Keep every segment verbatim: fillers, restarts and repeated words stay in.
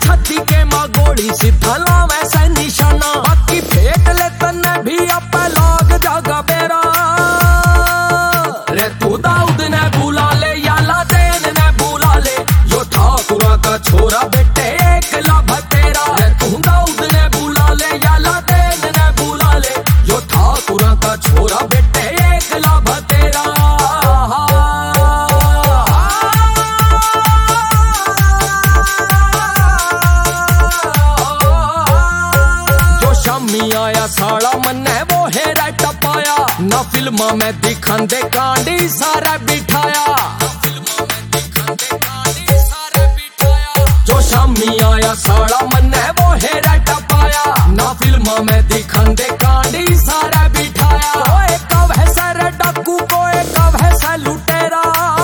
छाती के माँ गोली सीधा लावे से निशाना, बाकी फेंक ले तन्ने भी अपे लाग जागा बेरा। रे तू दाऊद ने बुला ले या लादेन ने बुला ले, यो ठाकुरा का छोरा बेटे एक लाभ तेरा। रे तू दाऊद ने बुला ले या लादेन ने बुला ले, यो ठाकुरा का छोरा बेटे एक लाभ तेरा। शामी आया साला मन्ने वो हेरा टपाया, ना फिल्मा में दिखांदे कांडी सारा बिठाया। जो शामी आया साला मन्ने वो हेरा टपाया, ना फिल्मा में दिखांदे कांडी सारा बिठाया। ओए कब है सर डाकू कोई कब है सर लुटेरा।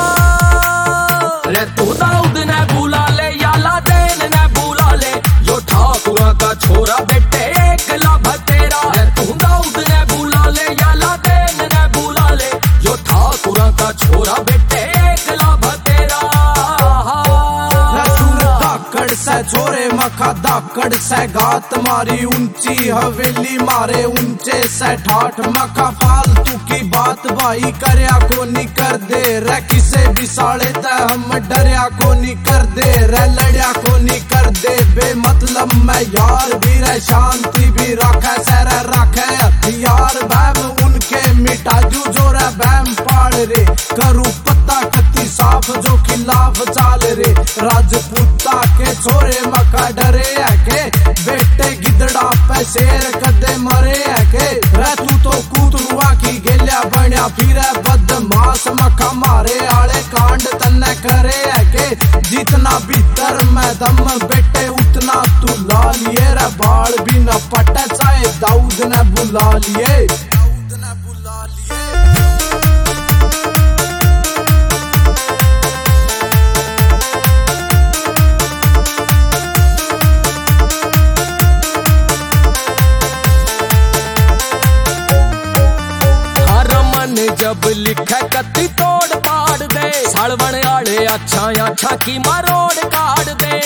रे तू दाऊद ने बुला ले या लादेन ने बुला ले, यो ठाकुरा का छोरा बेटे एक लाभ तेरा। रे तू दाऊद ने बुला ले या लादेन ने बुला ले, यो ठाकुरा का छोरा बेटे एक लाभ तेरा। धाकड़ से छोरे मखा धाकड़ से गात मारी, ऊंची हवेली मारे ऊंचे से ठाठ मखा। फालतू की बात भाई करया को नहीं कर दे रे, किसे भी साले ते हम डरया को नहीं कर दे रे, लड़या को नहीं कर दे बेमतलब में यार भी रहे, शांति भी रखे सर रखे हथियार। बैम उनके मिटा जू जो रे बैम पाड़ रे, करूँ पत्ता कत्ती साफ जो खिलाफ चाल रे। राजपूता के छोरे मका डरे है के, बेटे गिदड़ा पे शेर कदे मरे है के। रे तू तो कूतरुआ की गेलिया बनिया फिर बदमाश मका, मारे आले कांड तन्ने करे है के। जितना भीतर में दम बेटे उतना तू ला लिए रे, बाल भी न पटे चाहे दाऊद ने बुला लिए। दाऊद ने बुला लिए। जब लिखे कत्ती तोड़ पाड़ दे, सालवण आले अच्छा अच्छा की मरोड़ काट दे।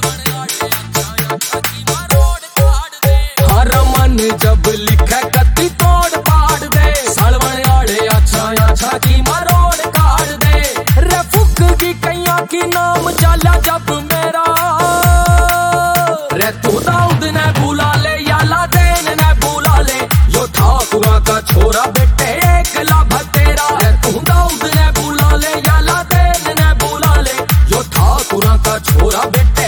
हर मन जब लिखे कत्ती तोड़ पाड़ दे, सालवण आले अच्छा अच्छा की मरोड़ काट दे। रे फुक की कैया की नाम चाला जब मेरा। रे तू दाऊद ने बुला ले या लादेन ने बुला ले, यो ठाकुरा का छोरा बेटे एक लाभ तेरा। रे तू दाऊद ने बुला ले या लादेन ने बुला ले, यो ठाकुरा का छोरा बेटे